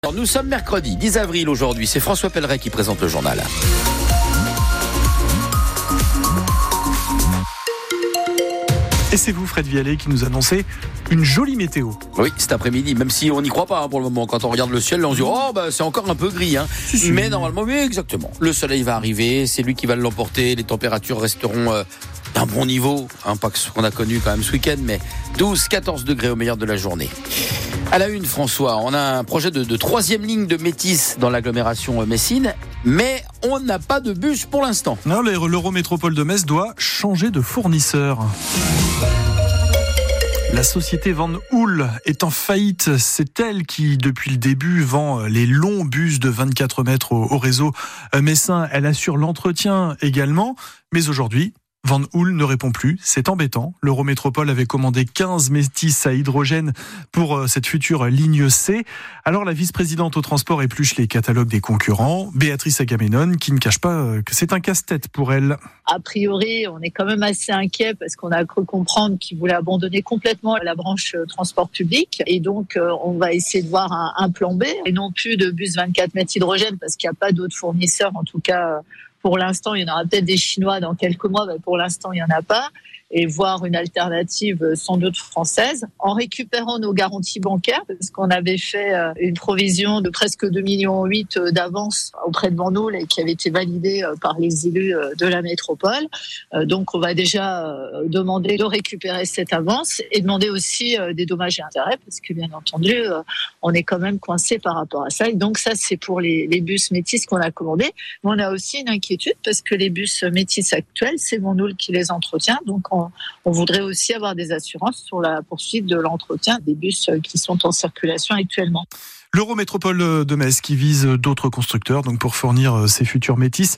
Alors, nous sommes mercredi 10 avril aujourd'hui, c'est François Pelleret qui présente le journal. Et c'est vous, Fred Vialet, qui nous annoncez une jolie météo. Oui, cet après-midi, même si on n'y croit pas pour le moment. Quand on regarde le ciel, on se dit c'est encore un peu gris. Si. Mais normalement, oui, exactement. Le soleil va arriver, c'est lui qui va l'emporter. Les températures resteront d'un bon niveau, pas que ce qu'on a connu quand même ce week-end, mais 12-14 degrés au meilleur de la journée. À la une, François, on a un projet de troisième ligne de Métis dans l'agglomération Messine, mais on n'a pas de bus pour l'instant. Non, l'Eurométropole de Metz doit changer de fournisseur. La société Van Hool est en faillite. C'est elle qui, depuis le début, vend les longs bus de 24 mètres au réseau messin. Elle assure l'entretien également, mais aujourd'hui, Van Hool ne répond plus, c'est embêtant. L'Eurométropole avait commandé 15 Métis à hydrogène pour cette future ligne C. Alors la vice-présidente au transport épluche les catalogues des concurrents. Béatrice Agamemnon, qui ne cache pas que c'est un casse-tête pour elle. A priori, on est quand même assez inquiet parce qu'on a cru comprendre qu'ils voulaient abandonner complètement la branche transport public. Et donc, on va essayer de voir un plan B et non plus de bus 24 mètres hydrogène parce qu'il n'y a pas d'autres fournisseurs, en tout cas. Pour l'instant, il y en aura peut-être des Chinois dans quelques mois, mais pour l'instant, il n'y en a pas. Et voir une alternative sans doute française, en récupérant nos garanties bancaires, parce qu'on avait fait une provision de presque 2,8 millions d'avance auprès de Van Hool et qui avait été validée par les élus de la métropole. Donc, on va déjà demander de récupérer cette avance et demander aussi des dommages et intérêts, parce que bien entendu, on est quand même coincé par rapport à ça. Et donc, ça, c'est pour les bus Métis qu'on a commandés. Mais on a aussi une inquiétude parce que les bus Métis actuels, c'est Van Hool qui les entretient. Donc, on voudrait aussi avoir des assurances sur la poursuite de l'entretien des bus qui sont en circulation actuellement. L'Eurométropole de Metz qui vise d'autres constructeurs donc pour fournir ses futurs Métis.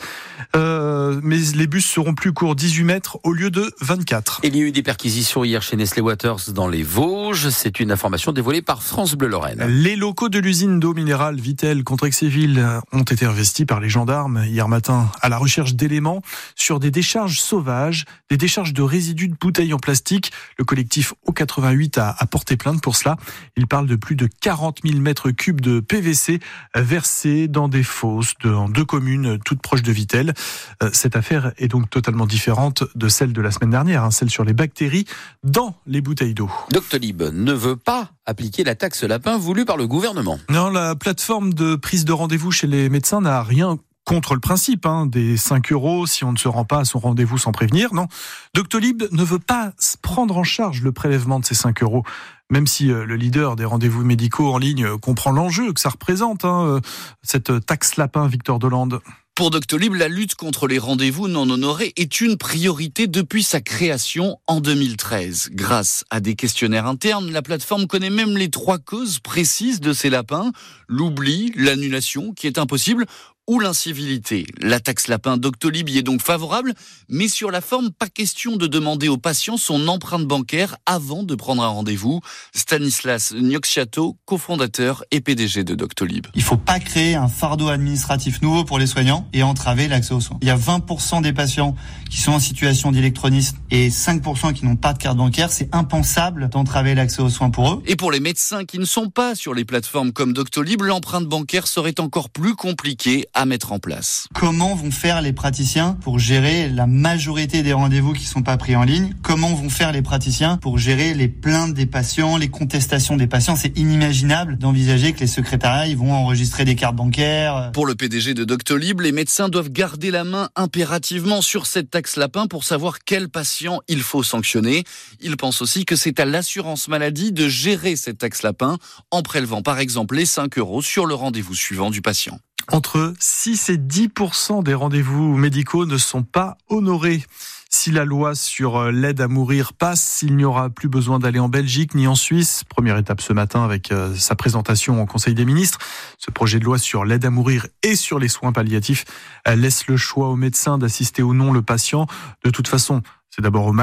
Mais les bus seront plus courts, 18 mètres au lieu de 24. Il y a eu des perquisitions hier chez Nestlé Waters dans les Vosges. C'est une information dévoilée par France Bleu Lorraine. Les locaux de l'usine d'eau minérale Vittel Contrexéville ont été investis par les gendarmes hier matin à la recherche d'éléments sur des décharges sauvages, des décharges de résidus de bouteilles en plastique. Le collectif O88 a porté plainte pour cela. Il parle de plus de 40 000 mètres cubes de PVC versés dans des fosses dans 2 communes toutes proches de Vittel. Cette affaire est donc totalement différente de celle de la semaine dernière, celle sur les bactéries dans les bouteilles d'eau. Doctolib ne veut pas appliquer la taxe lapin voulue par le gouvernement. Non, la plateforme de prise de rendez-vous chez les médecins n'a rien contre le principe des 5 € si on ne se rend pas à son rendez-vous sans prévenir. Non, Doctolib ne veut pas prendre en charge le prélèvement de ces 5 €. Même si le leader des rendez-vous médicaux en ligne comprend l'enjeu que ça représente, cette taxe lapin, Victor Dolande. Pour Doctolib, la lutte contre les rendez-vous non honorés est une priorité depuis sa création en 2013. Grâce à des questionnaires internes, la plateforme connaît même les 3 causes précises de ces lapins. L'oubli, l'annulation, qui est impossible, ou l'incivilité. La taxe lapin Doctolib y est donc favorable, mais sur la forme, pas question de demander au patient son empreinte bancaire avant de prendre un rendez-vous. Stanislas Nioxiato, cofondateur et PDG de Doctolib. Il ne faut pas créer un fardeau administratif nouveau pour les soignants et entraver l'accès aux soins. Il y a 20% des patients qui sont en situation d'électronisme et 5% qui n'ont pas de carte bancaire. C'est impensable d'entraver l'accès aux soins pour eux. Et pour les médecins qui ne sont pas sur les plateformes comme Doctolib, l'empreinte bancaire serait encore plus compliquée à mettre en place. Comment vont faire les praticiens pour gérer la majorité des rendez-vous qui sont pas pris en ligne? Comment vont faire les praticiens pour gérer les plaintes des patients, les contestations des patients? C'est inimaginable d'envisager que les secrétariats ils vont enregistrer des cartes bancaires. Pour le PDG de Doctolib, les médecins doivent garder la main impérativement sur cette taxe lapin pour savoir quel patient il faut sanctionner. Il pense aussi que c'est à l'assurance maladie de gérer cette taxe lapin en prélevant par exemple les 5 € sur le rendez-vous suivant du patient. Entre 6 et 10% des rendez-vous médicaux ne sont pas honorés. Si la loi sur l'aide à mourir passe, il n'y aura plus besoin d'aller en Belgique ni en Suisse. Première étape ce matin avec sa présentation au Conseil des ministres. Ce projet de loi sur l'aide à mourir et sur les soins palliatifs laisse le choix au médecin d'assister ou non le patient. De toute façon, c'est d'abord au malade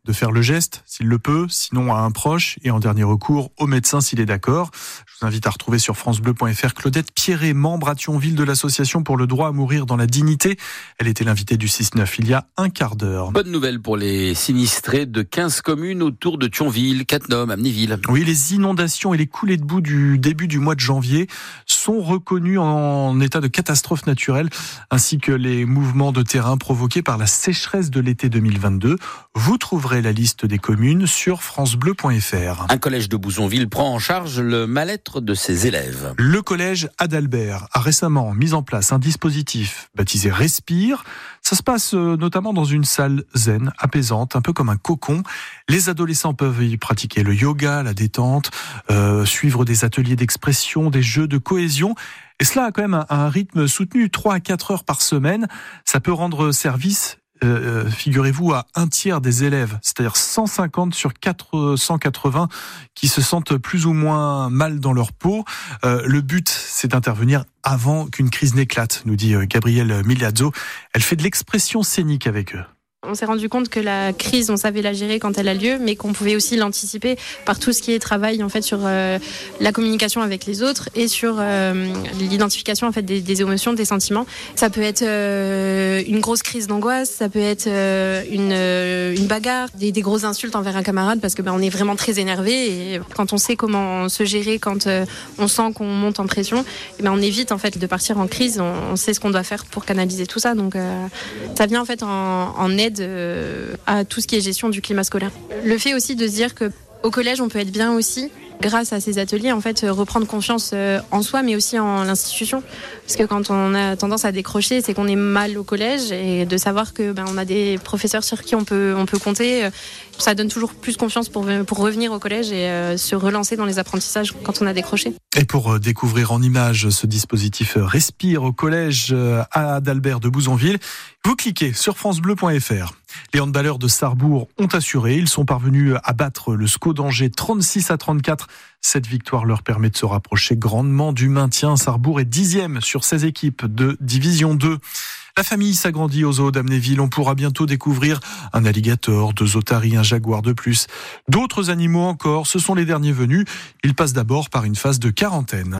de faire le geste s'il le peut, sinon à un proche et en dernier recours au médecin s'il est d'accord. Je vous invite à retrouver sur francebleu.fr Claudette Pierret, membre à Thionville de l'association pour le droit à mourir dans la dignité. Elle était l'invitée du 6-9 il y a un quart d'heure. Bonne nouvelle pour les sinistrés de 15 communes autour de Thionville, Cattenom, Amnéville. Oui, les inondations et les coulées de boue du début du mois de janvier sont reconnus en état de catastrophe naturelle, ainsi que les mouvements de terrain provoqués par la sécheresse de l'été 2022. Vous trouverez la liste des communes sur francebleu.fr. Un collège de Bouzonville prend en charge le mal-être de ses élèves. Le collège Adalbert a récemment mis en place un dispositif baptisé Respire. Ça se passe notamment dans une salle zen, apaisante, un peu comme un cocon. Les adolescents peuvent y pratiquer le yoga, la détente, suivre des ateliers d'expression, des jeux de cohésion. Et cela a quand même un rythme soutenu, 3 à 4 heures par semaine. Ça peut rendre service, figurez-vous, à un tiers des élèves, c'est-à-dire 150 sur 480 qui se sentent plus ou moins mal dans leur peau. Le but, c'est d'intervenir avant qu'une crise n'éclate, nous dit Gabrielle Migliazzo. Elle fait de l'expression scénique avec eux. On s'est rendu compte que la crise, on savait la gérer quand elle a lieu, mais qu'on pouvait aussi l'anticiper par tout ce qui est travail en fait sur la communication avec les autres et sur l'identification en fait des émotions, des sentiments. Ça peut être une grosse crise d'angoisse, ça peut être une bagarre, des grosses insultes envers un camarade parce que on est vraiment très énervé et quand on sait comment se gérer, quand on sent qu'on monte en pression, on évite en fait de partir en crise. On sait ce qu'on doit faire pour canaliser tout ça. Donc ça vient en fait en aide à tout ce qui est gestion du climat scolaire. Le fait aussi de se dire qu'au collège, on peut être bien aussi, grâce à ces ateliers, en fait, reprendre confiance en soi, mais aussi en l'institution. Parce que quand on a tendance à décrocher, c'est qu'on est mal au collège et de savoir que on a des professeurs sur qui on peut compter, ça donne toujours plus confiance pour revenir au collège et se relancer dans les apprentissages quand on a décroché. Et pour découvrir en images ce dispositif Respire au collège Adalbert de Bouzonville, vous cliquez sur francebleu.fr. Les handballeurs de Sarrebourg ont assuré. Ils sont parvenus à battre le SCO d'Angers 36-34. Cette victoire leur permet de se rapprocher grandement du maintien. Sarrebourg est 10e sur 16 équipes de Division 2. La famille s'agrandit au zoo d'Amnéville. On pourra bientôt découvrir un alligator, 2 otaries, un jaguar de plus. D'autres animaux encore, ce sont les derniers venus. Ils passent d'abord par une phase de quarantaine.